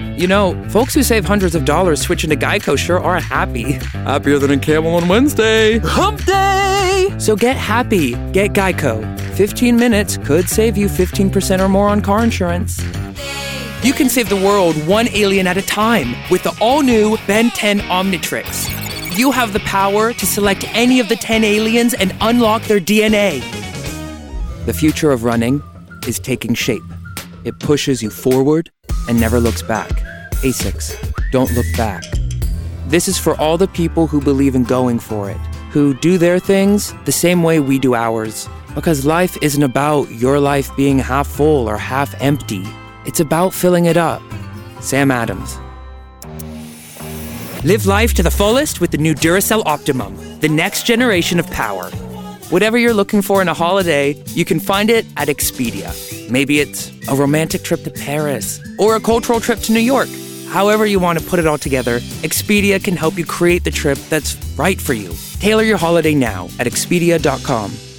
You know, folks who save hundreds of dollars switching to Geico sure are happy. Happier than a camel on Wednesday. Hump day! So get happy. Get Geico. 15 minutes could save you 15% or more on car insurance. You can save the world one alien at a time with the all-new Ben 10 Omnitrix. You have the power to select any of the 10 aliens and unlock their DNA. The future of running is taking shape. It pushes you forward and never looks back. ASICS, don't look back. This is for all the people who believe in going for it, who do their things the same way we do ours. Because life isn't about your life being half full or half empty. It's about filling it up. Sam Adams. Live life to the fullest with the new Duracell Optimum, the next generation of power. Whatever you're looking for in a holiday, you can find it at Expedia. Maybe it's a romantic trip to Paris or a cultural trip to New York. However you want to put it all together, Expedia can help you create the trip that's right for you. Tailor your holiday now at Expedia.com.